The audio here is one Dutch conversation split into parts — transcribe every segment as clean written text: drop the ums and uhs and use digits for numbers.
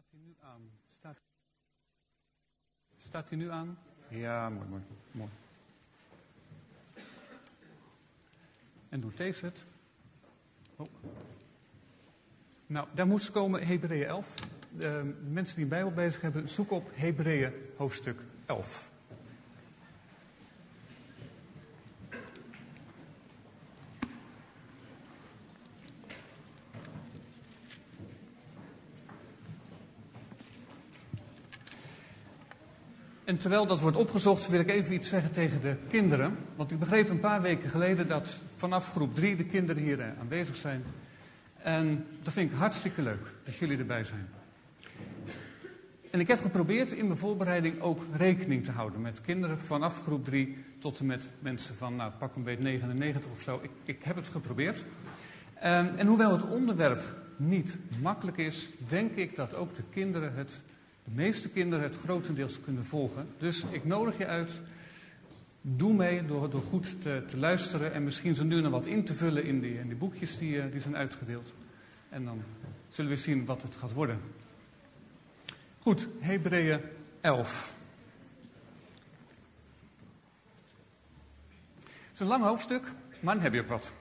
Staat hij nu aan? Staat hij nu aan? Ja, mooi. En doet deze het? Oh. Nou, daar moest komen Hebreeën 11. De mensen die een Bijbel bezig hebben, zoek op Hebreeën hoofdstuk 11. En terwijl dat wordt opgezocht, wil ik even iets zeggen tegen de kinderen. Want ik begreep een paar weken geleden dat vanaf groep 3 de kinderen hier aanwezig zijn. En dat vind ik hartstikke leuk, dat jullie erbij zijn. En ik heb geprobeerd in mijn voorbereiding ook rekening te houden met kinderen vanaf groep 3 tot en met mensen van, pak een beetje 99 of zo. Ik heb het geprobeerd. En hoewel het onderwerp niet makkelijk is, denk ik dat ook de meeste kinderen het grotendeels kunnen volgen. Dus ik nodig je uit, doe mee door goed te luisteren en misschien zo nu en dan wat in te vullen in die boekjes die zijn uitgedeeld. En dan zullen we zien wat het gaat worden. Goed, Hebreeën 11. Het is een lang hoofdstuk, maar dan heb je ook wat.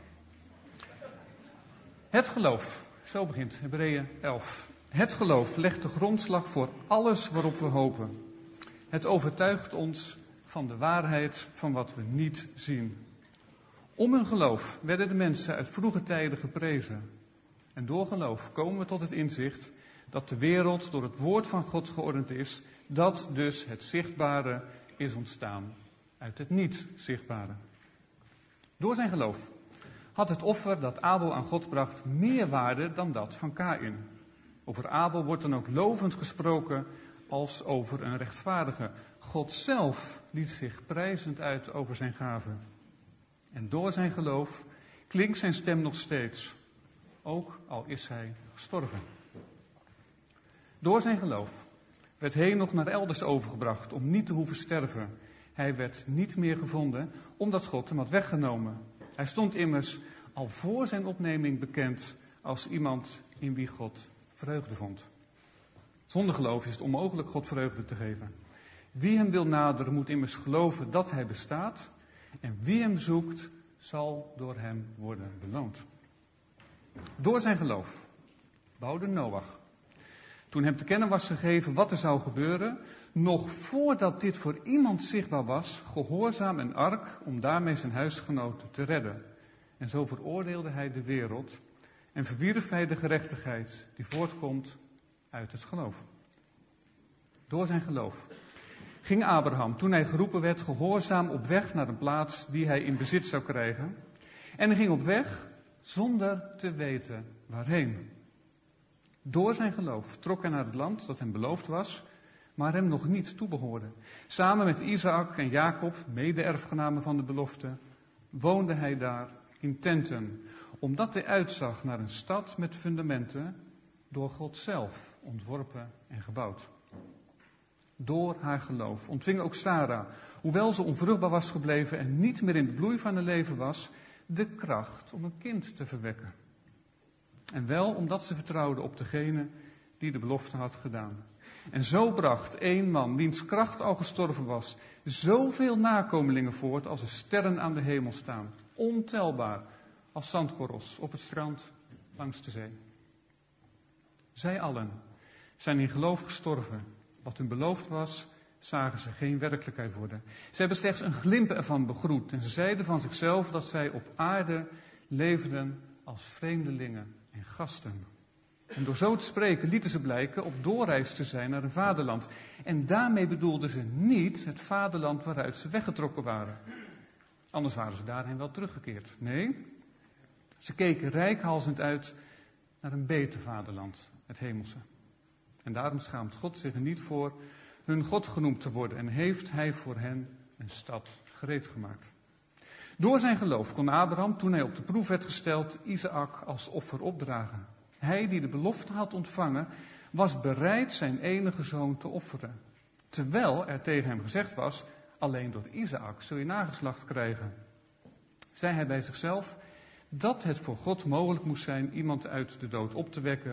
Het geloof, zo begint Hebreeën 11. Het geloof legt de grondslag voor alles waarop we hopen. Het overtuigt ons van de waarheid van wat we niet zien. Om hun geloof werden de mensen uit vroege tijden geprezen. En door geloof komen we tot het inzicht dat de wereld door het woord van God geordend is, dat dus het zichtbare is ontstaan uit het niet zichtbare. Door zijn geloof had het offer dat Abel aan God bracht meer waarde dan dat van Kaïn. Over Abel wordt dan ook lovend gesproken als over een rechtvaardige. God zelf liet zich prijzend uit over zijn gave. En door zijn geloof klinkt zijn stem nog steeds, ook al is hij gestorven. Door zijn geloof werd Henoch naar elders overgebracht om niet te hoeven sterven. Hij werd niet meer gevonden omdat God hem had weggenomen. Hij stond immers al voor zijn opneming bekend als iemand in wie God vreugde vond. Zonder geloof is het onmogelijk God vreugde te geven. Wie hem wil naderen moet immers geloven dat hij bestaat. En wie hem zoekt zal door hem worden beloond. Door zijn geloof bouwde Noach, toen hem te kennen was gegeven wat er zou gebeuren, nog voordat dit voor iemand zichtbaar was, gehoorzaam een ark om daarmee zijn huisgenoten te redden. En zo veroordeelde hij de wereld en verwierf hij de gerechtigheid die voortkomt uit het geloof. Door zijn geloof ging Abraham, toen hij geroepen werd, gehoorzaam op weg naar een plaats die hij in bezit zou krijgen. En hij ging op weg zonder te weten waarheen. Door zijn geloof trok hij naar het land dat hem beloofd was, maar hem nog niet toebehoorde. Samen met Isaac en Jacob, mede-erfgenamen van de belofte, woonde hij daar in tenten, omdat hij uitzag naar een stad met fundamenten, door God zelf ontworpen en gebouwd. Door haar geloof ontving ook Sara, hoewel ze onvruchtbaar was gebleven en niet meer in de bloei van haar leven was, de kracht om een kind te verwekken. En wel omdat ze vertrouwde op degene die de belofte had gedaan. En zo bracht één man, wiens kracht al gestorven was, zoveel nakomelingen voort als er sterren aan de hemel staan. Ontelbaar als zandkorrels op het strand langs de zee. Zij allen zijn in geloof gestorven. Wat hun beloofd was, zagen ze geen werkelijkheid worden. Ze hebben slechts een glimp ervan begroet. En ze zeiden van zichzelf dat zij op aarde leefden als vreemdelingen en gasten. En door zo te spreken lieten ze blijken op doorreis te zijn naar een vaderland. En daarmee bedoelden ze niet het vaderland waaruit ze weggetrokken waren. Anders waren ze daarheen wel teruggekeerd. Nee, ze keken reikhalzend uit naar een beter vaderland, het hemelse. En daarom schaamt God zich er niet voor hun God genoemd te worden en heeft hij voor hen een stad gereed gemaakt. Door zijn geloof kon Abraham, toen hij op de proef werd gesteld, Isaac als offer opdragen. Hij die de belofte had ontvangen, was bereid zijn enige zoon te offeren. Terwijl er tegen hem gezegd was, alleen door Isaac zul je nageslacht krijgen. Zei hij bij zichzelf dat het voor God mogelijk moest zijn iemand uit de dood op te wekken.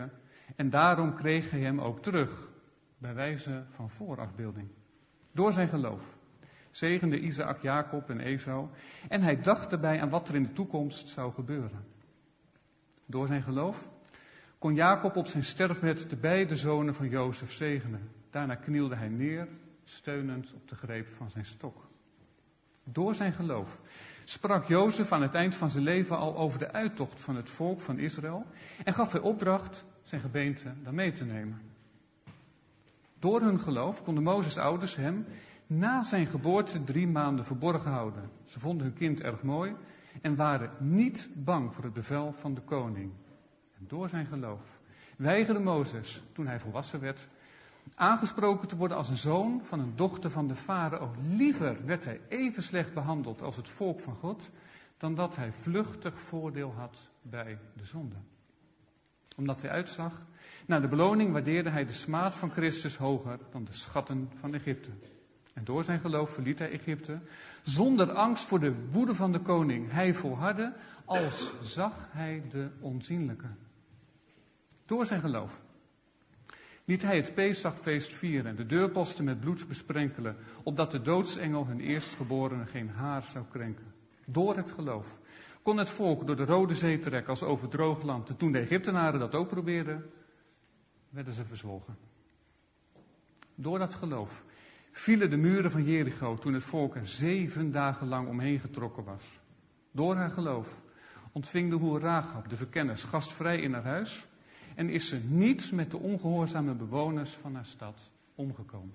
En daarom kreeg hij hem ook terug, bij wijze van voorafbeelding. Door zijn geloof zegende Isaac Jacob en Esau en hij dacht erbij aan wat er in de toekomst zou gebeuren. Door zijn geloof kon Jacob op zijn sterfbed de beide zonen van Jozef zegenen. Daarna knielde hij neer, steunend op de greep van zijn stok. Door zijn geloof sprak Jozef aan het eind van zijn leven al over de uittocht van het volk van Israël en gaf hij opdracht zijn gebeente dan mee te nemen. Door hun geloof konden Mozes' ouders hem na zijn geboorte 3 maanden verborgen houden. Ze vonden hun kind erg mooi en waren niet bang voor het bevel van de koning. En door zijn geloof weigerde Mozes, toen hij volwassen werd, aangesproken te worden als een zoon van een dochter van de farao. Liever werd hij even slecht behandeld als het volk van God, dan dat hij vluchtig voordeel had bij de zonde. Omdat hij uitzag naar de beloning, waardeerde hij de smaad van Christus hoger dan de schatten van Egypte. En door zijn geloof verliet hij Egypte, zonder angst voor de woede van de koning. Hij volhardde, als zag hij de onzienlijke. Door zijn geloof liet hij het Pesachfeest vieren en de deurposten met bloed besprenkelen, opdat de doodsengel hun eerstgeborene geen haar zou krenken. Door het geloof kon het volk door de Rode Zee trekken als over droog land. En toen de Egyptenaren dat ook probeerden, werden ze verzwolgen. Door dat geloof vielen de muren van Jericho toen het volk er 7 dagen lang omheen getrokken was. Door haar geloof ontving de hoer Rahab, de verkenners, gastvrij in haar huis en is ze niet met de ongehoorzame bewoners van haar stad omgekomen.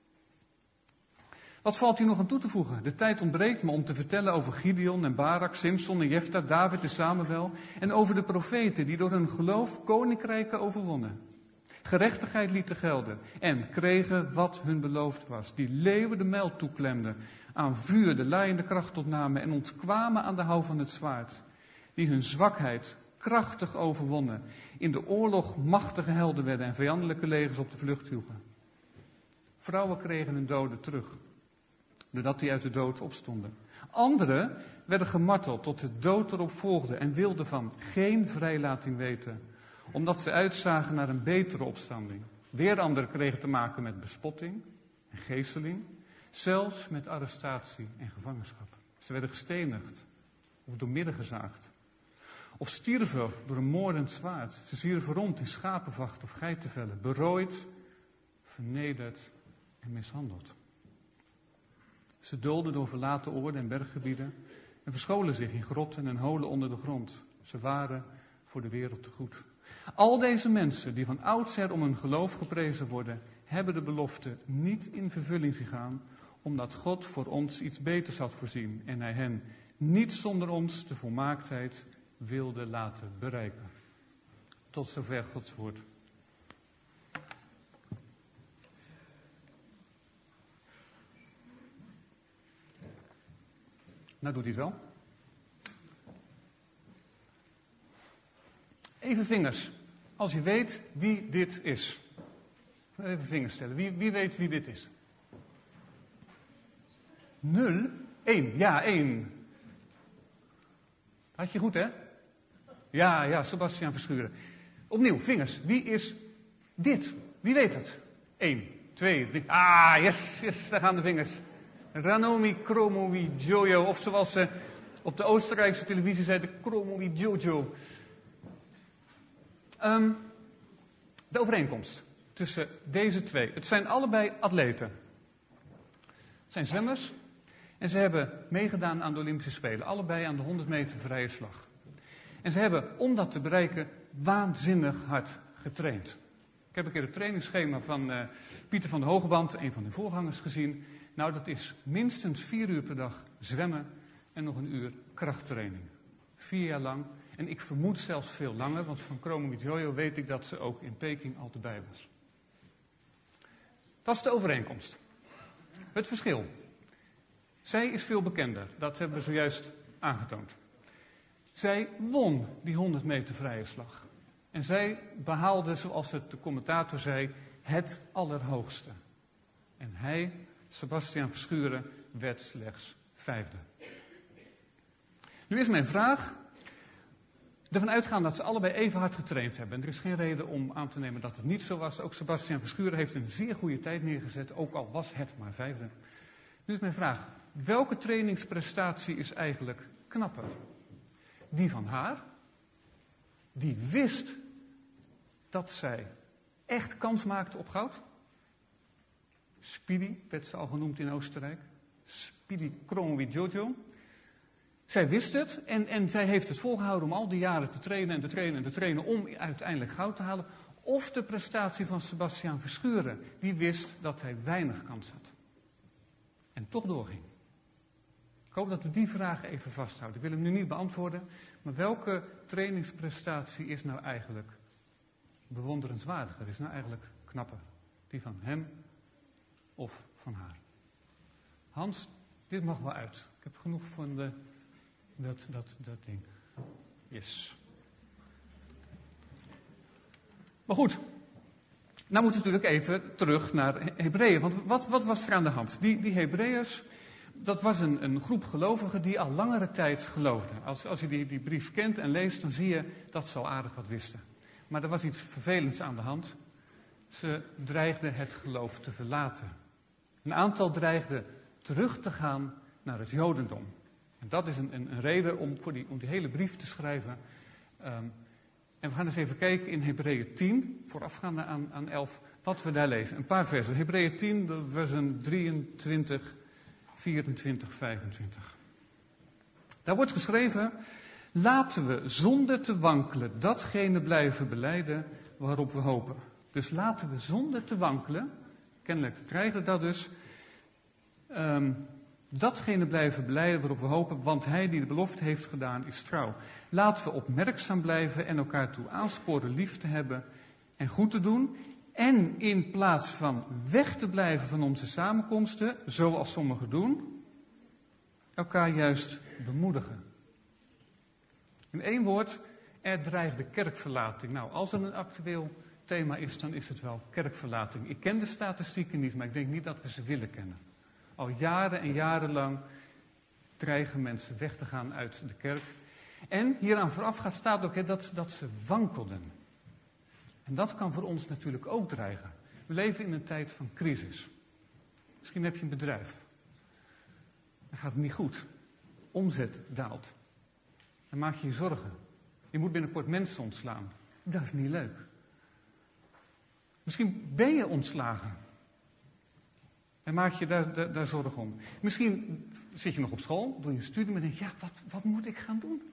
Wat valt hier nog aan toe te voegen? De tijd ontbreekt me om te vertellen over Gideon en Barak, Simson en Jefta, David en Samuel en over de profeten die door hun geloof koninkrijken overwonnen. Gerechtigheid lieten gelden en kregen wat hun beloofd was. Die leeuwen de mijl toeklemden, aan vuur de laaiende kracht ontnamen en ontkwamen aan de houw van het zwaard. Die hun zwakheid krachtig overwonnen, in de oorlog machtige helden werden en vijandelijke legers op de vlucht joegen. Vrouwen kregen hun doden terug, doordat die uit de dood opstonden. Anderen werden gemarteld tot de dood erop volgde en wilden van geen vrijlating weten, omdat ze uitzagen naar een betere opstanding. Weer anderen kregen te maken met bespotting en geeseling, zelfs met arrestatie en gevangenschap. Ze werden gestenigd of doormidden gezaagd. Of stierven door een moordend zwaard. Ze zwierven rond in schapenvacht of geitenvellen, berooid, vernederd en mishandeld. Ze doolden door verlaten oorden en berggebieden en verscholen zich in grotten en holen onder de grond. Ze waren voor de wereld te goed. Al deze mensen die van oudsher om hun geloof geprezen worden, hebben de belofte niet in vervulling zien gaan, omdat God voor ons iets beters had voorzien en hij hen niet zonder ons de volmaaktheid wilde laten bereiken. Tot zover Gods woord. Nou doet hij het wel. Even vingers. Als je weet wie dit is. Even vingers stellen. Wie weet wie dit is? 0? 1. Ja, 1. Had je goed, hè? Ja, Sebastiaan Verschuren. Opnieuw, vingers. Wie is dit? Wie weet het? 1, 2, 3. Ah, yes, daar gaan de vingers. Ranomi Kromowidjojo, Jojo, of zoals ze op de Oostenrijkse televisie zeiden, Kromowidjojo. Jojo. De overeenkomst tussen deze twee. Het zijn allebei atleten. Het zijn zwemmers en ze hebben meegedaan aan de Olympische Spelen. Allebei aan de 100 meter vrije slag. En ze hebben, om dat te bereiken, waanzinnig hard getraind. Ik heb een keer het trainingsschema van Pieter van de Hogeband, een van hun voorgangers, gezien. Nou, dat is minstens 4 uur per dag zwemmen en nog 1 uur krachttraining. 4 jaar lang. En ik vermoed zelfs veel langer, want van Kromowidjojo weet ik dat ze ook in Peking altijd bij was. Dat is de overeenkomst. Het verschil. Zij is veel bekender, dat hebben we zojuist aangetoond. Zij won die 100 meter vrije slag. En zij behaalde, zoals het de commentator zei, het allerhoogste. En hij, Sebastiaan Verschuren, werd slechts 5e. Nu is mijn vraag, ervan uitgaan dat ze allebei even hard getraind hebben. En er is geen reden om aan te nemen dat het niet zo was. Ook Sebastian Verschuren heeft een zeer goede tijd neergezet, ook al was het maar vijfde. Nu is mijn vraag, welke trainingsprestatie is eigenlijk knapper? Die van haar, die wist dat zij echt kans maakte op goud. Speedy werd ze al genoemd in Oostenrijk. Speedy Kronwi Jojo. Zij wist het en zij heeft het volgehouden om al die jaren te trainen en te trainen en te trainen om uiteindelijk goud te halen. Of de prestatie van Sebastian Verschuren, die wist dat hij weinig kans had. En toch doorging. Ik hoop dat we die vragen even vasthouden. Ik wil hem nu niet beantwoorden, maar welke trainingsprestatie is nou eigenlijk bewonderenswaardiger, is nou eigenlijk knapper? Die van hem of van haar? Hans, dit mag wel uit. Ik heb genoeg van dat ding. Yes. Maar goed, nou moeten we natuurlijk even terug naar Hebreeën. Want wat was er aan de hand? Die Hebreeërs, dat was een groep gelovigen die al langere tijd geloofden. Als je die brief kent en leest, dan zie je dat ze al aardig wat wisten. Maar er was iets vervelends aan de hand. Ze dreigden het geloof te verlaten. Een aantal dreigden terug te gaan naar het Jodendom. En dat is een reden om die hele brief te schrijven. En we gaan eens even kijken in Hebreeën 10, voorafgaande aan 11, wat we daar lezen. Een paar versen. Hebreeën 10, versen 23, 24, 25. Daar wordt geschreven: laten we zonder te wankelen datgene blijven belijden waarop we hopen. Dus laten we zonder te wankelen, kennelijk krijgen we dat dus, datgene blijven belijden waarop we hopen, want hij die de belofte heeft gedaan is trouw. Laten we opmerkzaam blijven en elkaar toe aansporen lief te hebben en goed te doen. En in plaats van weg te blijven van onze samenkomsten, zoals sommigen doen, elkaar juist bemoedigen. In één woord, er dreigt de kerkverlating. Nou, als er een actueel thema is, dan is het wel kerkverlating. Ik ken de statistieken niet, maar ik denk niet dat we ze willen kennen. Al jaren en jarenlang dreigen mensen weg te gaan uit de kerk. En hieraan voorafgaat staat ook dat ze wankelden. En dat kan voor ons natuurlijk ook dreigen. We leven in een tijd van crisis. Misschien heb je een bedrijf. Dan gaat het niet goed. Omzet daalt. Dan maak je je zorgen. Je moet binnenkort mensen ontslaan. Dat is niet leuk. Misschien ben je ontslagen. En maak je daar zorgen om. Misschien zit je nog op school, doe je een studie, maar denk je, ja, wat moet ik gaan doen?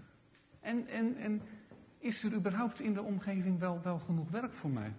En is er überhaupt in de omgeving wel genoeg werk voor mij?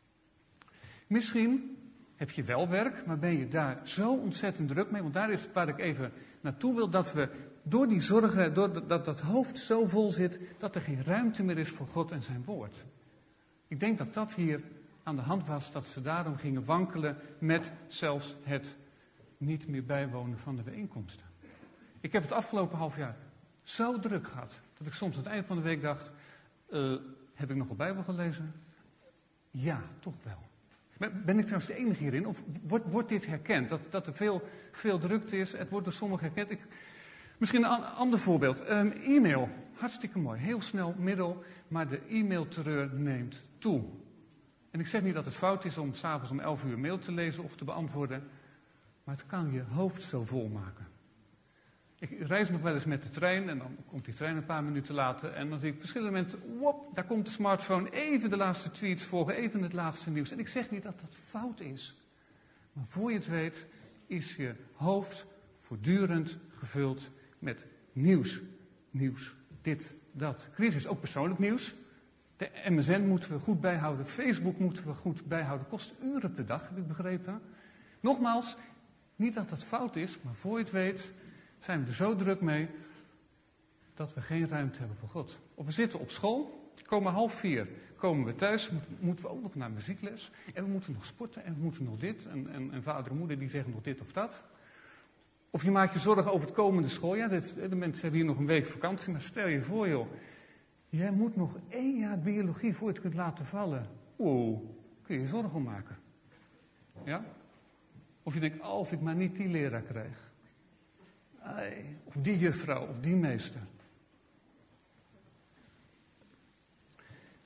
Misschien heb je wel werk, maar ben je daar zo ontzettend druk mee, want daar is waar ik even naartoe wil, dat we door die zorgen, doordat dat hoofd zo vol zit, dat er geen ruimte meer is voor God en zijn woord. Ik denk dat dat hier aan de hand was, dat ze daarom gingen wankelen met zelfs het niet meer bijwonen van de bijeenkomsten. Ik heb het afgelopen half jaar zo druk gehad, dat ik soms aan het eind van de week dacht, heb ik nog een Bijbel gelezen? Ja, toch wel. Ben ik trouwens de enige hierin? Of wordt dit herkend? Dat er veel drukte is, het wordt door sommigen herkend. Misschien een ander voorbeeld. E-mail, hartstikke mooi, heel snel middel, maar de e-mailterreur neemt toe. En ik zeg niet dat het fout is om 's avonds om 11 uur mail te lezen of te beantwoorden, maar het kan je hoofd zo vol maken. Ik reis nog wel eens met de trein en dan komt die trein een paar minuten later en dan zie ik verschillende mensen, wop, daar komt de smartphone, even de laatste tweets volgen, even het laatste nieuws. En ik zeg niet dat dat fout is, maar voor je het weet is je hoofd voortdurend gevuld met nieuws. Nieuws, dit, dat. Crisis, ook persoonlijk nieuws. De MSN moeten we goed bijhouden, Facebook moeten we goed bijhouden. Kost uren per dag, heb ik begrepen. Nogmaals, niet dat dat fout is, maar voor je het weet zijn we er zo druk mee dat we geen ruimte hebben voor God. Of we zitten op school, komen 3:30, komen we thuis, moeten we ook nog naar muziekles. En we moeten nog sporten en we moeten nog dit. En vader en moeder die zeggen nog dit of dat. Of je maakt je zorgen over het komende schooljaar. De mensen hebben hier nog een week vakantie, maar stel je voor joh. Jij moet nog 1 jaar biologie voor je het kunt laten vallen. Oeh, kun je je zorgen om maken. Ja? Of je denkt, als ik maar niet die leraar krijg. Of die juffrouw, of die meester.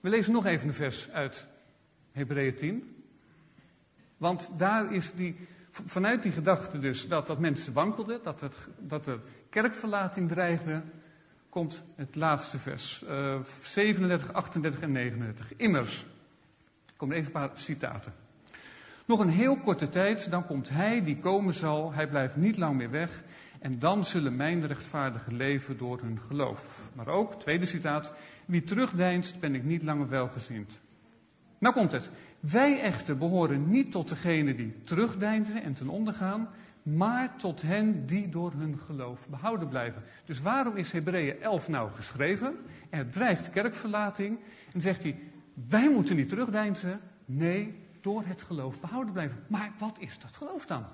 We lezen nog even een vers uit Hebreeën 10. Want daar is vanuit die gedachte dus dat mensen wankelden, dat er kerkverlating dreigde, komt het laatste vers. 37, 38 en 39. Immers. Er komen even een paar citaten. Nog een heel korte tijd, dan komt hij die komen zal. Hij blijft niet lang meer weg. En dan zullen mijn rechtvaardigen leven door hun geloof. Maar ook, tweede citaat. Wie terugdeinst, ben ik niet langer welgezind. Nou komt het. Wij echter behoren niet tot degenen die terugdeinzen en ten onder gaan, maar tot hen die door hun geloof behouden blijven. Dus waarom is Hebreeën 11 nou geschreven? Er dreigt kerkverlating. En zegt hij, wij moeten niet terugdeinzen. Nee, door het geloof behouden blijven. Maar wat is dat geloof dan?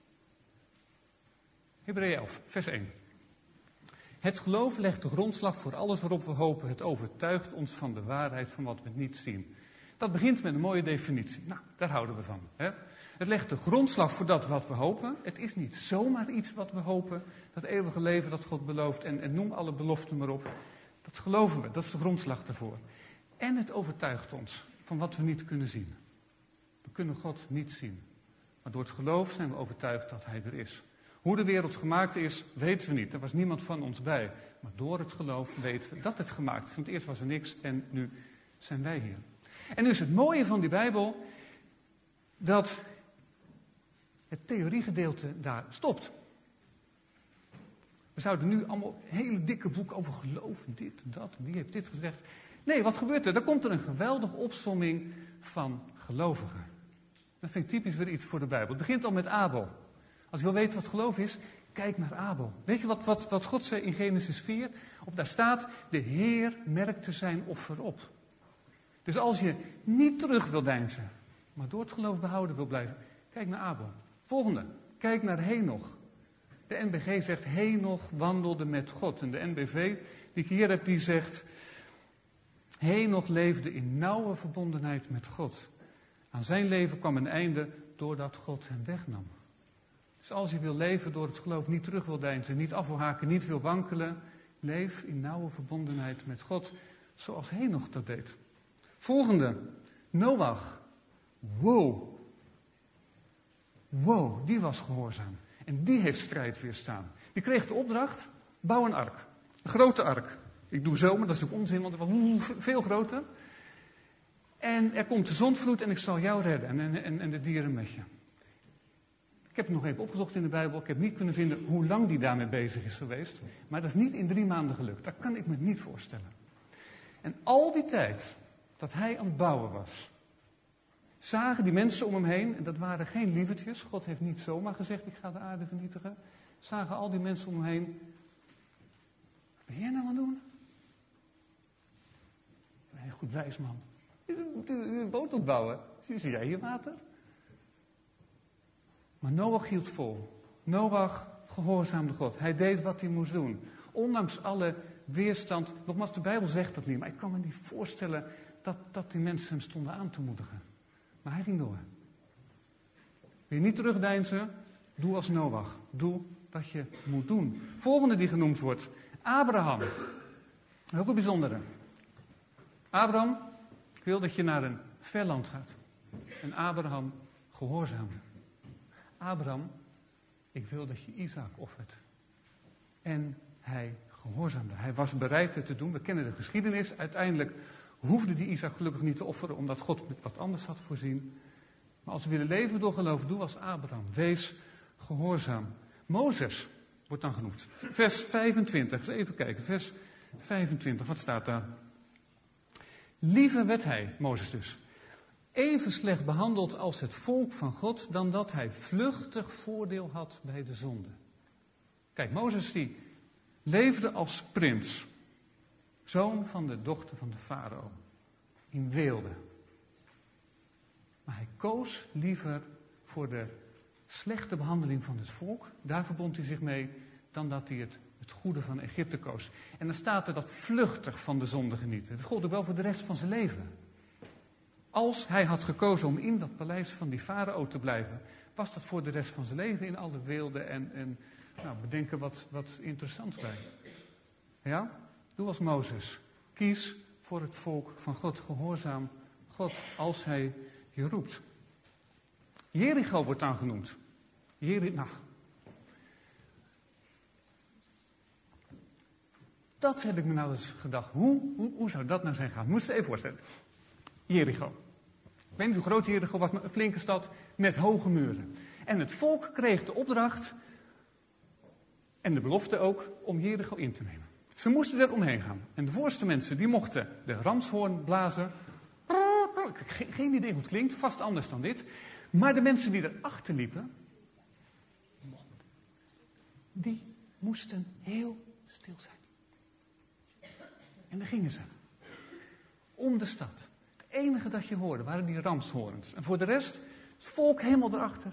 Hebreeën 11, vers 1. Het geloof legt de grondslag voor alles waarop we hopen. Het overtuigt ons van de waarheid van wat we niet zien. Dat begint met een mooie definitie. Nou, daar houden we van. Hè? Het legt de grondslag voor dat wat we hopen. Het is niet zomaar iets wat we hopen. Dat eeuwige leven dat God belooft. En noem alle beloften maar op. Dat geloven we. Dat is de grondslag daarvoor. En het overtuigt ons van wat we niet kunnen zien. We kunnen God niet zien. Maar door het geloof zijn we overtuigd dat Hij er is. Hoe de wereld gemaakt is, weten we niet. Er was niemand van ons bij. Maar door het geloof weten we dat het gemaakt is. Want eerst was er niks en nu zijn wij hier. En nu is het mooie van die Bijbel dat het theoriegedeelte daar stopt. We zouden nu allemaal hele dikke boeken over geloof, dit, dat, wie heeft dit gezegd. Nee, wat gebeurt er? Dan komt er een geweldige opsomming van gelovigen. Dat vind ik typisch weer iets voor de Bijbel. Het begint al met Abel. Als je wil weten wat geloof is, kijk naar Abel. Weet je wat God zei in Genesis 4? Of daar staat, de Heer merkte zijn offer op. Dus als je niet terug wil deinzen, maar door het geloof behouden wil blijven, kijk naar Abel. Volgende, kijk naar Henoch. De NBG zegt, Henoch wandelde met God. En de NBV, die ik hier heb, die zegt, Henoch leefde in nauwe verbondenheid met God. Aan zijn leven kwam een einde doordat God hem wegnam. Dus als je wil leven door het geloof, niet terug wil deinzen, niet af wil haken, niet wil wankelen, leef in nauwe verbondenheid met God, zoals Henoch dat deed. Volgende, Noach. Wow, die was gehoorzaam. En die heeft strijd weerstaan. Die kreeg de opdracht, bouw een ark. Een grote ark. Ik doe zo, maar dat is ook onzin, want het was veel groter. En er komt de zondvloed en ik zal jou redden en de dieren met je. Ik heb het nog even opgezocht in de Bijbel. Ik heb niet kunnen vinden hoe lang die daarmee bezig is geweest. Maar dat is niet in 3 maanden gelukt. Dat kan ik me niet voorstellen. En al die tijd dat hij aan het bouwen was, zagen die mensen om hem heen, en dat waren geen lievertjes. God heeft niet zomaar gezegd, ik ga de aarde vernietigen. Zagen al die mensen om hem heen. Wat ben jij nou aan het doen? Nee, goed wijs man. Een boot opbouwen. Zie jij hier water? Maar Noach hield vol. Noach gehoorzaamde God. Hij deed wat hij moest doen. Ondanks alle weerstand. Nogmaals, de Bijbel zegt dat niet. Maar ik kan me niet voorstellen dat die mensen hem stonden aan te moedigen. Maar hij ging door. Wil je niet terugdeinzen? Doe als Noach. Doe wat je moet doen. Volgende die genoemd wordt. Abraham. Ook een bijzondere. Abraham, ik wil dat je naar een ver land gaat. En Abraham gehoorzaamde. Abraham, ik wil dat je Isaac offert. En hij gehoorzaamde. Hij was bereid het te doen. We kennen de geschiedenis. Uiteindelijk hoefde die Isaac gelukkig niet te offeren, omdat God met wat anders had voorzien. Maar als we willen leven door geloof, doe als Abraham. Wees gehoorzaam. Mozes wordt dan genoemd. Vers 25. Eens even kijken. Vers 25. Wat staat daar? Liever werd hij, Mozes dus, even slecht behandeld als het volk van God, dan dat hij vluchtig voordeel had bij de zonde. Kijk, Mozes die leefde als prins. Zoon van de dochter van de farao. In weelde. Maar hij koos liever voor de slechte behandeling van het volk. Daar verbond hij zich mee. Dan dat hij het goede van Egypte koos. En dan staat er dat vluchtig van de zonde genieten. Dat gold ook wel voor de rest van zijn leven. Als hij had gekozen om in dat paleis van die farao te blijven, was dat voor de rest van zijn leven in alle weelde en bedenken wat interessants bij. Ja? Doe als Mozes. Kies voor het volk van God. Gehoorzaam God als hij je roept. Jericho wordt dan genoemd. Dat heb ik me nou eens gedacht. Hoe zou dat nou zijn gaan? Moest je even voorstellen. Jericho. Ik weet niet hoe groot Jericho was, maar een flinke stad met hoge muren. En het volk kreeg de opdracht, en de belofte ook, om Jericho in te nemen. Ze moesten er omheen gaan. En de voorste mensen, die mochten de ramshoorn blazen. Ik heb geen idee hoe het klinkt, vast anders dan dit. Maar de mensen die erachter liepen, die moesten heel stil zijn. En daar gingen ze. Om de stad. Het enige dat je hoorde waren die ramshoorns. En voor de rest, het volk helemaal erachter.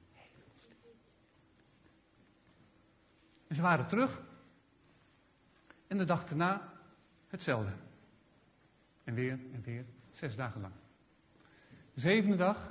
En ze waren terug. En de dag daarna hetzelfde. En weer, 6 dagen lang. 7e dag,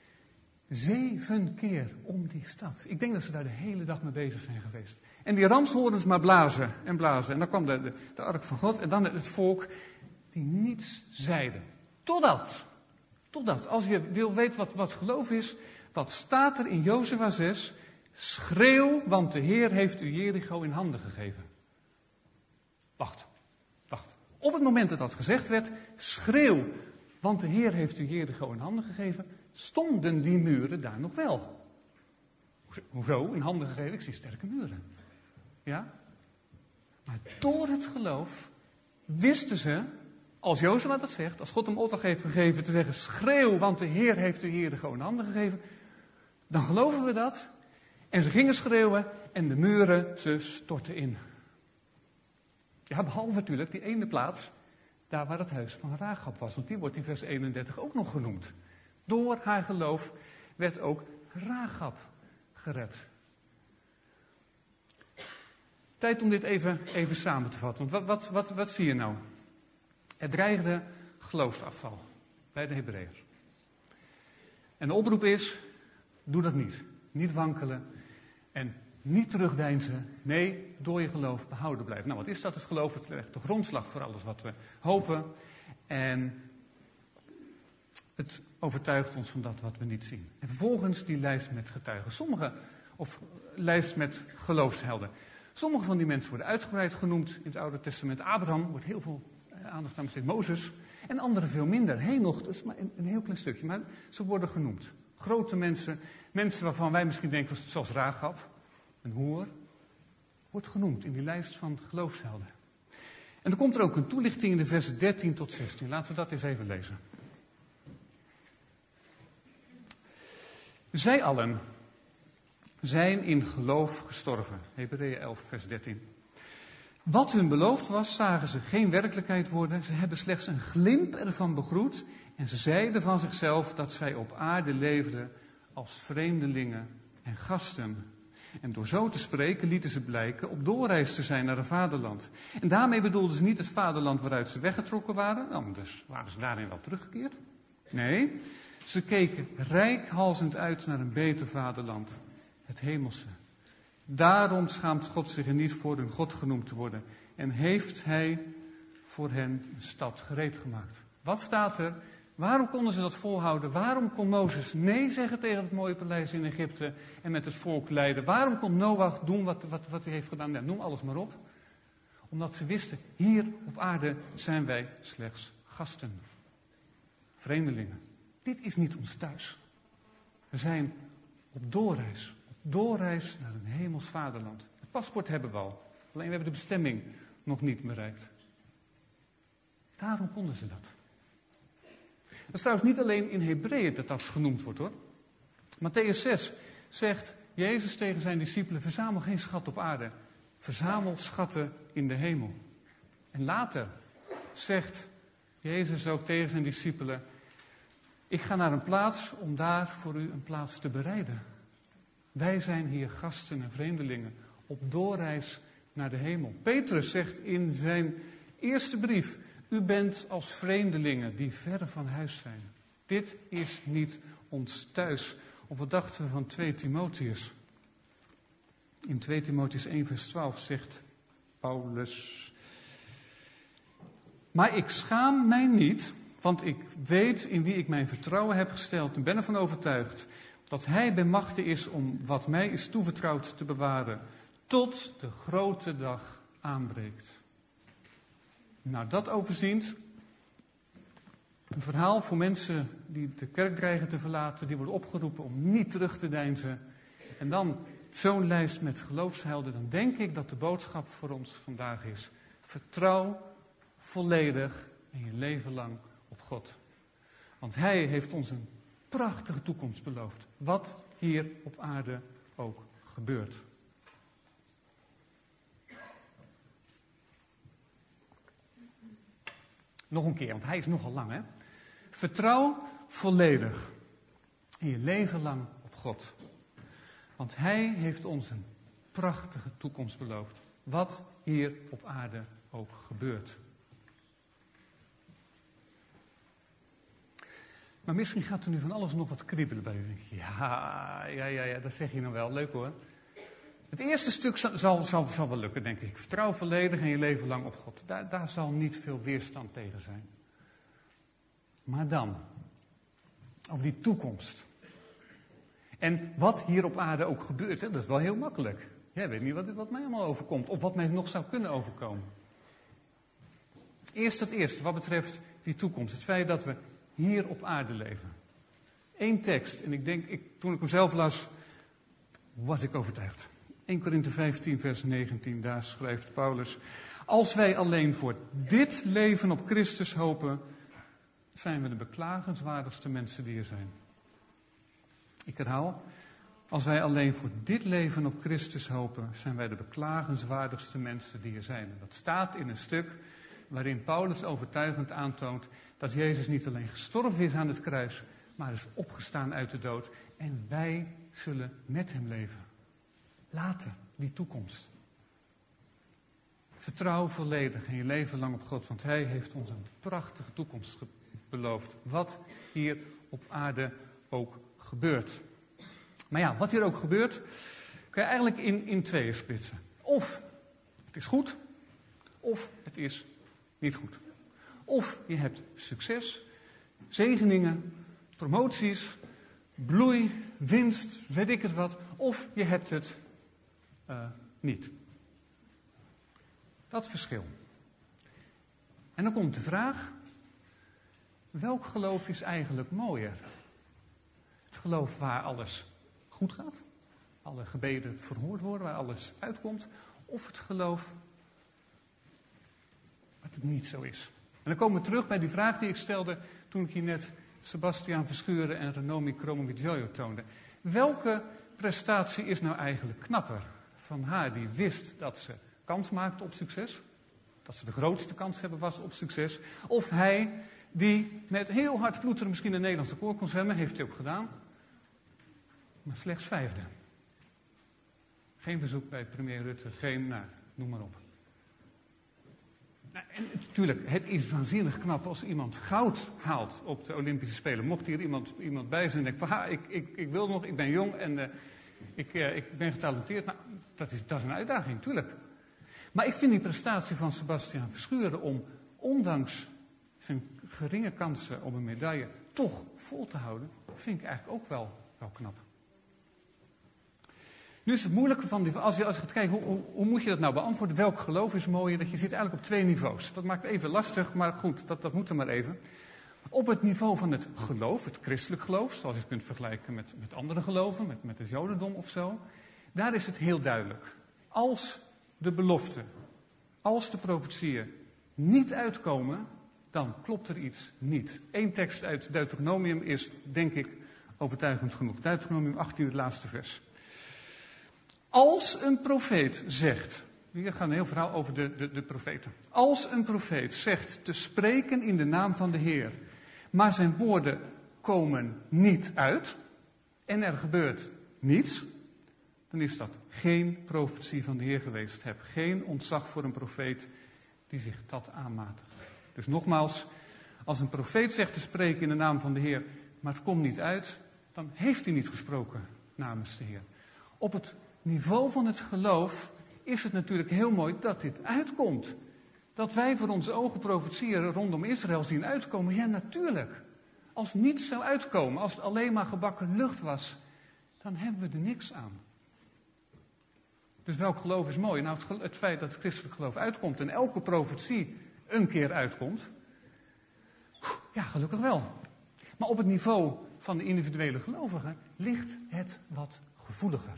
7 keer om die stad. Ik denk dat ze daar de hele dag mee bezig zijn geweest. En die ramshoorns maar blazen en blazen. En dan kwam de ark van God en dan het volk die niets zeiden. Totdat, als je wil weten wat geloof is, wat staat er in Jozua 6? Schreeuw, want de Heer heeft u Jericho in handen gegeven. Wacht. Op het moment dat dat gezegd werd, schreeuw, want de Heer heeft u Jericho in handen gegeven, stonden die muren daar nog wel. Hoezo in handen gegeven? Ik zie sterke muren. Ja? Maar door het geloof wisten ze, als Jozua dat zegt, als God hem opdracht heeft gegeven te zeggen, schreeuw, want de Heer heeft u Jericho in handen gegeven, dan geloven we dat. En ze gingen schreeuwen en de muren, ze stortten in. Ja, behalve natuurlijk die ene plaats, daar waar het huis van Rahab was. Want die wordt in vers 31 ook nog genoemd. Door haar geloof werd ook Rahab gered. Tijd om dit even samen te vatten. Want wat zie je nou? Er dreigde geloofsafval bij de Hebreeërs. En de oproep is, doe dat niet. Niet wankelen en niet terugdeinzen. Nee, door je geloof behouden blijven. Nou, wat is dat? Het geloof, het legt de grondslag voor alles wat we hopen. En het overtuigt ons van dat wat we niet zien. En vervolgens die lijst met getuigen. Lijst met geloofshelden. Sommige van die mensen worden uitgebreid genoemd in het Oude Testament. Abraham wordt heel veel aandacht aan besteed. Mozes. En anderen veel minder. Henoch, dat is maar een heel klein stukje. Maar ze worden genoemd. Grote mensen. Mensen waarvan wij misschien denken, zoals Rahab, een hoer, wordt genoemd in die lijst van geloofshelden. En dan komt er ook een toelichting in de versen 13 tot 16. Laten we dat eens even lezen. Zij allen zijn in geloof gestorven. Hebreeën 11, vers 13. Wat hun beloofd was, zagen ze geen werkelijkheid worden. Ze hebben slechts een glimp ervan begroet. En ze zeiden van zichzelf dat zij op aarde leefden als vreemdelingen en gasten. En door zo te spreken lieten ze blijken op doorreis te zijn naar een vaderland. En daarmee bedoelden ze niet het vaderland waaruit ze weggetrokken waren. Nou, dus waren ze daarin wel teruggekeerd. Nee, ze keken reikhalzend uit naar een beter vaderland. Het hemelse. Daarom schaamt God zich er niet voor hun God genoemd te worden. En heeft hij voor hen een stad gereed gemaakt. Wat staat er? Waarom konden ze dat volhouden? Waarom kon Mozes nee zeggen tegen het mooie paleis in Egypte en met het volk leiden? Waarom kon Noach doen wat hij heeft gedaan? Ja, noem alles maar op. Omdat ze wisten, hier op aarde zijn wij slechts gasten. Vreemdelingen. Dit is niet ons thuis. We zijn op doorreis naar een hemels vaderland. Het paspoort hebben we al. Alleen we hebben de bestemming nog niet bereikt. Daarom konden ze dat. Dat is trouwens niet alleen in Hebreeën dat genoemd wordt hoor. Matthäus 6 zegt Jezus tegen zijn discipelen, verzamel geen schat op aarde. Verzamel schatten in de hemel. En later zegt Jezus ook tegen zijn discipelen, ik ga naar een plaats om daar voor u een plaats te bereiden. Wij zijn hier gasten en vreemdelingen op doorreis naar de hemel. Petrus zegt in zijn eerste brief, u bent als vreemdelingen die ver van huis zijn. Dit is niet ons thuis. Of wat dachten we van 2 Timotheus? In 2 Timotheus 1 vers 12 zegt Paulus, Maar ik schaam mij niet, want ik weet in wie ik mijn vertrouwen heb gesteld en ben ervan overtuigd dat Hij bij machte is om wat mij is toevertrouwd te bewaren, tot de grote dag aanbreekt. Nou, dat overziend, een verhaal voor mensen die de kerk dreigen te verlaten, die worden opgeroepen om niet terug te deinzen. En dan zo'n lijst met geloofshelden, dan denk ik dat de boodschap voor ons vandaag is: vertrouw volledig en je leven lang op God. Want Hij heeft ons een prachtige toekomst beloofd, wat hier op aarde ook gebeurt. Nog een keer, want hij is nogal lang, hè? Vertrouw volledig en je leven lang op God. Want Hij heeft ons een prachtige toekomst beloofd, wat hier op aarde ook gebeurt. Maar misschien gaat er nu van alles nog wat kriebelen bij u. Denk je, ja, dat zeg je nou wel. Leuk hoor. Het eerste stuk zal wel lukken, denk ik. Vertrouw volledig en je leven lang op God. Daar zal niet veel weerstand tegen zijn. Maar dan, over die toekomst. En wat hier op aarde ook gebeurt, hè, dat is wel heel makkelijk. Jij weet niet wat mij allemaal overkomt, of wat mij nog zou kunnen overkomen. Eerst het eerste, wat betreft die toekomst. Het feit dat we hier op aarde leven. Eén tekst, en ik denk, toen ik hem zelf las, was ik overtuigd. 1 Korinthe 15, vers 19, daar schrijft Paulus: als wij alleen voor dit leven op Christus hopen, zijn we de beklagenswaardigste mensen die er zijn. Ik herhaal, als wij alleen voor dit leven op Christus hopen, zijn wij de beklagenswaardigste mensen die er zijn. En dat staat in een stuk waarin Paulus overtuigend aantoont dat Jezus niet alleen gestorven is aan het kruis, maar is opgestaan uit de dood. En wij zullen met hem leven. Later, die toekomst. Vertrouw volledig en je leven lang op God, want Hij heeft ons een prachtige toekomst beloofd. Wat hier op aarde ook gebeurt. Maar ja, wat hier ook gebeurt, kan je eigenlijk in tweeën splitsen. Of het is goed, of het is niet goed. Of je hebt succes, zegeningen, promoties, bloei, winst, weet ik het wat. Of je hebt het niet. Dat verschil. En dan komt de vraag: welk geloof is eigenlijk mooier? Het geloof waar alles goed gaat, alle gebeden verhoord worden, waar alles uitkomt, of het geloof dat het niet zo is. En dan komen we terug bij die vraag die ik stelde toen ik hier net Sebastiaan Verschuren en Renomi Kromowidjojo toonde. Welke prestatie is nou eigenlijk knapper? Van haar die wist dat ze kans maakte op succes, dat ze de grootste kans hebben was op succes, of hij die met heel hard ploeteren misschien een Nederlandse koor kon zwemmen, heeft hij ook gedaan, maar slechts 5e. Geen bezoek bij premier Rutte, noem maar op. Nou, en natuurlijk, het is waanzinnig knap als iemand goud haalt op de Olympische Spelen. Mocht hier iemand bij zijn en denkt van, ik wil nog, ik ben jong en ik ben getalenteerd. Nou, dat is een uitdaging, natuurlijk. Maar ik vind die prestatie van Sebastiaan Verschuren om, ondanks zijn geringe kansen op een medaille, toch vol te houden, vind ik eigenlijk ook wel knap. Nu is het moeilijke van als je gaat kijken, hoe moet je dat nou beantwoorden? Welk geloof is mooier? Dat je zit eigenlijk op 2 niveaus. Dat maakt even lastig, maar goed, dat moet er maar even. Op het niveau van het geloof, het christelijk geloof, zoals je het kunt vergelijken met andere geloven, met het jodendom of zo. Daar is het heel duidelijk. Als de beloften, als de profetieën niet uitkomen, dan klopt er iets niet. 1 tekst uit Deuteronomium is, denk ik, overtuigend genoeg. Deuteronomium 18, het laatste vers. Als een profeet zegt, hier gaat een heel verhaal over de profeten. Als een profeet zegt te spreken in de naam van de Heer, maar zijn woorden komen niet uit en er gebeurt niets, dan is dat geen profetie van de Heer geweest. Heb geen ontzag voor een profeet die zich dat aanmatigt. Dus nogmaals, als een profeet zegt te spreken in de naam van de Heer, maar het komt niet uit, dan heeft hij niet gesproken namens de Heer. Op het niveau van het geloof is het natuurlijk heel mooi dat dit uitkomt. Dat wij voor onze ogen profetieën rondom Israël zien uitkomen? Ja, natuurlijk. Als niets zou uitkomen, als het alleen maar gebakken lucht was, dan hebben we er niks aan. Dus welk geloof is mooi? Nou, het feit dat het christelijk geloof uitkomt en elke profetie een keer uitkomt. Ja, gelukkig wel. Maar op het niveau van de individuele gelovigen ligt het wat gevoeliger.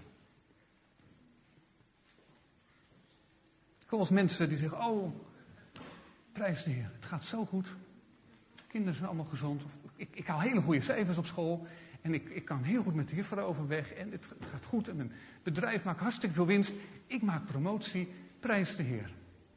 Ik hoor als mensen die zeggen, oh, prijs de Heer, het gaat zo goed. Kinderen zijn allemaal gezond. Of, ik haal hele goede cijfers op school. En ik kan heel goed met de juffrouw overweg. En het gaat goed. En mijn bedrijf maakt hartstikke veel winst. Ik maak promotie. Prijs de Heer.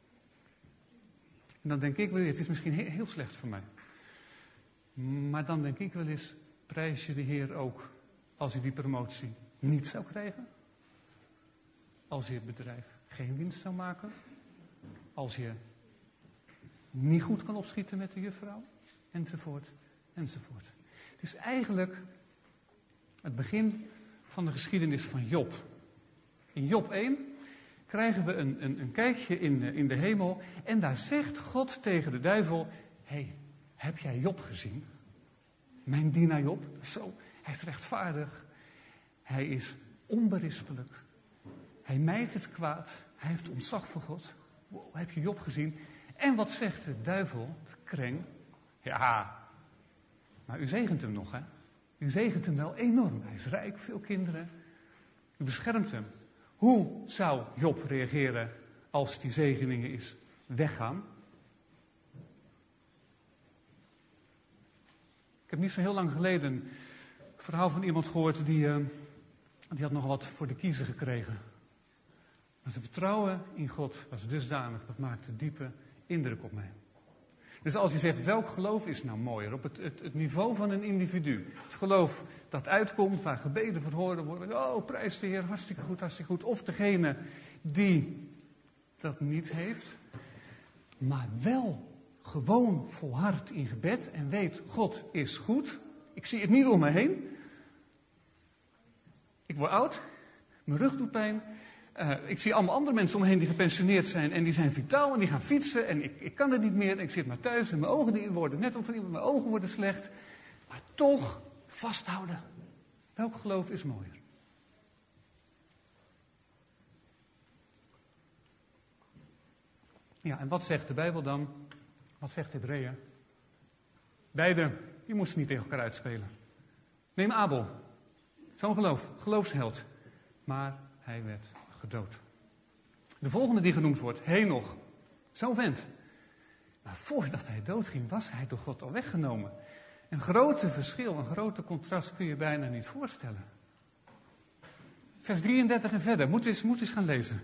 En dan denk ik wel, het is misschien heel slecht voor mij. Maar dan denk ik wel eens, prijs je de Heer ook als je die promotie niet zou krijgen? Als je het bedrijf geen winst zou maken? Als je niet goed kan opschieten met de juffrouw? Enzovoort, enzovoort. Het is eigenlijk het begin van de geschiedenis van Job. In Job 1 krijgen we een kijkje in de hemel. En daar zegt God tegen de duivel, hey, heb jij Job gezien? Mijn dienaar Job. Zo, hij is rechtvaardig. Hij is onberispelijk. Hij mijdt het kwaad. Hij heeft ontzag voor God. Wow, heb je Job gezien? En wat zegt de duivel, de kreng? Ja, maar u zegent hem nog, hè? U zegent hem wel enorm. Hij is rijk, veel kinderen. U beschermt hem. Hoe zou Job reageren als die zegeningen is weggaan? Ik heb niet zo heel lang geleden een verhaal van iemand gehoord die had nog wat voor de kiezer gekregen. Maar zijn vertrouwen in God was dusdanig, dat maakte diepe indruk op mij. Dus als je zegt, welk geloof is nou mooier? Op het niveau van een individu. Het geloof dat uitkomt, waar gebeden verhoord worden. Oh, prijs de Heer, hartstikke goed, hartstikke goed. Of degene die dat niet heeft, maar wel gewoon volhardt in gebed en weet, God is goed. Ik zie het niet om me heen. Ik word oud, mijn rug doet pijn. Ik zie allemaal andere mensen om me heen die gepensioneerd zijn en die zijn vitaal en die gaan fietsen en ik kan het niet meer. Ik zit maar thuis en mijn ogen worden net op mijn ogen worden slecht. Maar toch vasthouden. Welk geloof is mooier? Ja, en wat zegt de Bijbel dan? Wat zegt Hebreeën? Beide, die moesten niet tegen elkaar uitspelen. Neem Abel. Zo'n geloofsheld. Maar hij werd gedood. De volgende die genoemd wordt, Henoch. Zo'n vent. Maar voordat hij doodging, was hij door God al weggenomen. Een grote verschil, een grote contrast kun je bijna niet voorstellen. Vers 33 en verder. Moet eens gaan lezen.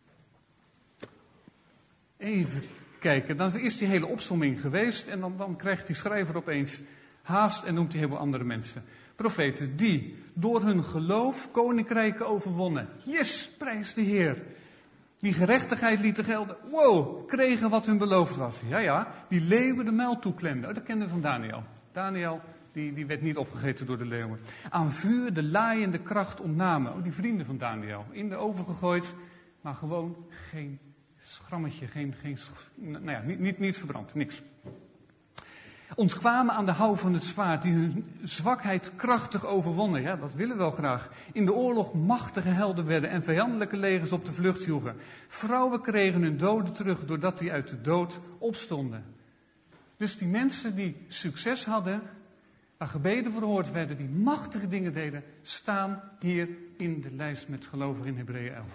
Even kijken. Dan is die hele opsomming geweest. En dan krijgt die schrijver opeens haast en noemt hij heel veel andere mensen. Profeten die door hun geloof koninkrijken overwonnen. Yes, prijs de Heer. Die gerechtigheid lieten gelden. Wow, kregen wat hun beloofd was. Ja, die leeuwen de muil toeklemden. Oh, dat kenden we van Daniel. Daniel, die werd niet opgegeten door de leeuwen. Aan vuur de laaiende kracht ontnamen. Oh, die vrienden van Daniel. In de oven gegooid, maar gewoon geen schrammetje, niets verbrand, niks. Ontkwamen aan de houw van het zwaard, die hun zwakheid krachtig overwonnen. Ja, dat willen we wel graag. In de oorlog machtige helden werden en vijandelijke legers op de vlucht joegen. Vrouwen kregen hun doden terug, doordat die uit de dood opstonden. Dus die mensen die succes hadden, waar gebeden verhoord werden, die machtige dingen deden, staan hier in de lijst met gelovigen in Hebreeën 11.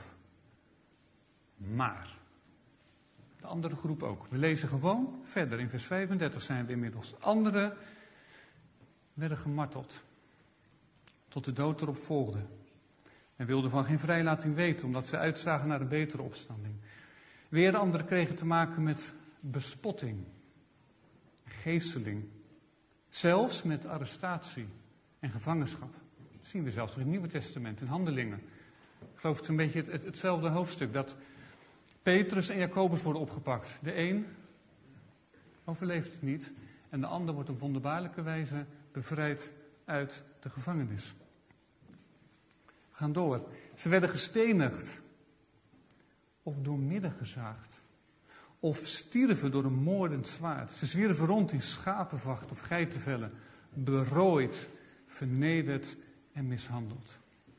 Maar de andere groep ook. We lezen gewoon verder. In vers 35 zijn we inmiddels. Anderen werden gemarteld. Tot de dood erop volgde. En wilden van geen vrijlating weten, omdat ze uitzagen naar een betere opstanding. Weer anderen kregen te maken met bespotting. Geesteling. Zelfs met arrestatie en gevangenschap. Dat zien we zelfs in het Nieuwe Testament, in Handelingen. Ik geloof het is een beetje hetzelfde hoofdstuk. Dat Petrus en Jacobus worden opgepakt. De een overleeft het niet. En de ander wordt op wonderbaarlijke wijze bevrijd uit de gevangenis. We gaan door. Ze werden gestenigd. Of doormidden gezaagd. of stierven door een moordend zwaard. Ze zwierven rond in schapenvacht of geitenvellen, berooid, vernederd en mishandeld.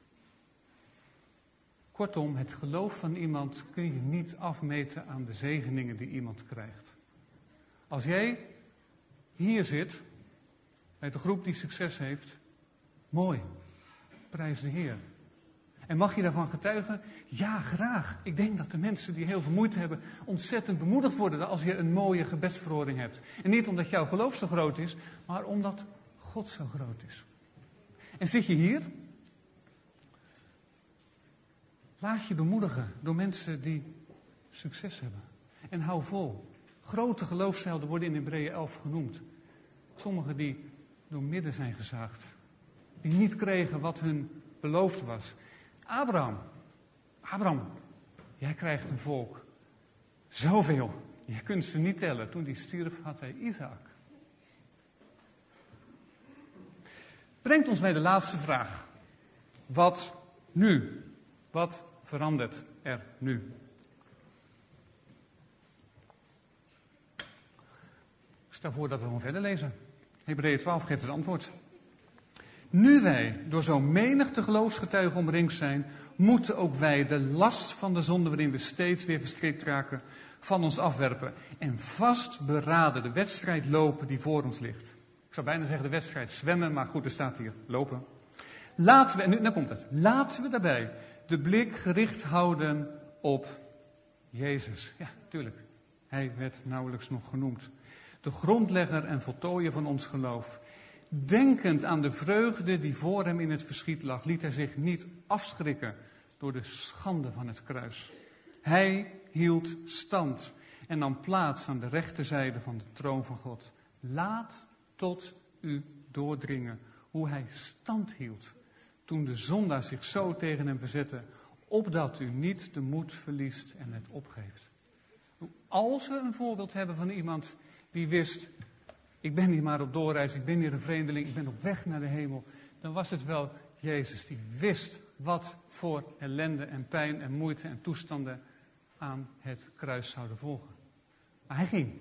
Kortom, het geloof van iemand kun je niet afmeten aan de zegeningen die iemand krijgt. Als jij hier zit, bij de groep die succes heeft, mooi, prijs de Heer. En mag je daarvan getuigen? Ja, graag. Ik denk dat de mensen die heel veel moeite hebben ontzettend bemoedigd worden als je een mooie gebedsverhoring hebt. En niet omdat jouw geloof zo groot is, maar omdat God zo groot is. En zit je hier? Laat je bemoedigen door mensen die succes hebben. En hou vol. Grote geloofshelden worden in Hebreeën 11 genoemd. Sommigen die door midden zijn gezaagd. Die niet kregen wat hun beloofd was. Abraham, jij krijgt een volk. Zoveel. Je kunt ze niet tellen. Toen die stierf had hij Isaac. Brengt ons bij de laatste vraag. Wat nu? Wat verandert er nu? Ik stel voor dat we gewoon verder lezen. Hebreeën 12 geeft het antwoord. Nu wij door zo'n menigte geloofsgetuigen omringd zijn, moeten ook wij de last van de zonde waarin we steeds weer verstrikt raken, van ons afwerpen. En vastberaden de wedstrijd lopen die voor ons ligt. Ik zou bijna zeggen de wedstrijd zwemmen, maar goed, er staat hier lopen. Laten we, en nu komt het, laten we daarbij de blik gericht houden op Jezus. Ja, tuurlijk. Hij werd nauwelijks nog genoemd. De grondlegger en voltooier van ons geloof. Denkend aan de vreugde die voor hem in het verschiet lag, liet hij zich niet afschrikken door de schande van het kruis. Hij hield stand en nam plaats aan de rechterzijde van de troon van God. Laat tot u doordringen hoe hij stand hield toen de zondaar zich zo tegen hem verzette, opdat u niet de moed verliest en het opgeeft. Als we een voorbeeld hebben van iemand die wist, ik ben hier maar op doorreis, ik ben hier een vreemdeling, ik ben op weg naar de hemel, dan was het wel Jezus die wist wat voor ellende en pijn en moeite en toestanden aan het kruis zouden volgen. Maar hij ging.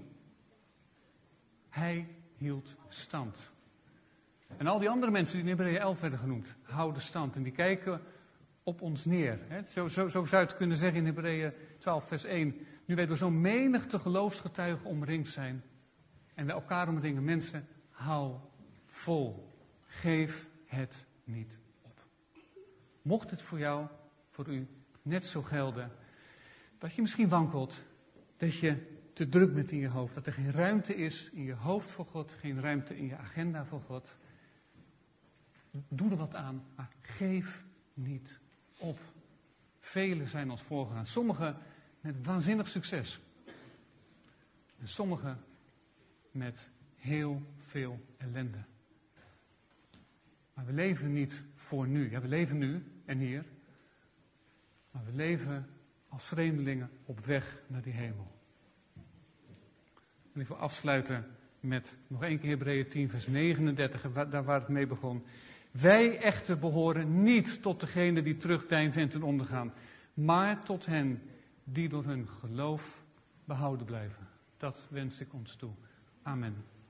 Hij hield stand. En al die andere mensen die in Hebreeën 11 werden genoemd, houden stand. En die kijken op ons neer. Zo zou je het kunnen zeggen in Hebreeën 12 vers 1. Nu wij door zo'n menigte geloofsgetuigen omringd zijn. En wij elkaar omringen. Mensen, hou vol. Geef het niet op. Mocht het voor jou, voor u, net zo gelden. Dat je misschien wankelt. Dat je te druk bent in je hoofd. Dat er geen ruimte is in je hoofd voor God. Geen ruimte in je agenda voor God. Doe er wat aan, maar geef niet op. Velen zijn ons voorgegaan. Sommigen met waanzinnig succes. En sommigen met heel veel ellende. Maar we leven niet voor nu. Ja, we leven nu en hier. Maar we leven als vreemdelingen op weg naar die hemel. En ik wil afsluiten met nog één keer Hebreeën 10 vers 39, daar waar het mee begon. Wij echter behoren niet tot degenen die terugdeinzen en ten onder gaan, maar tot hen die door hun geloof behouden blijven. Dat wens ik ons toe. Amen.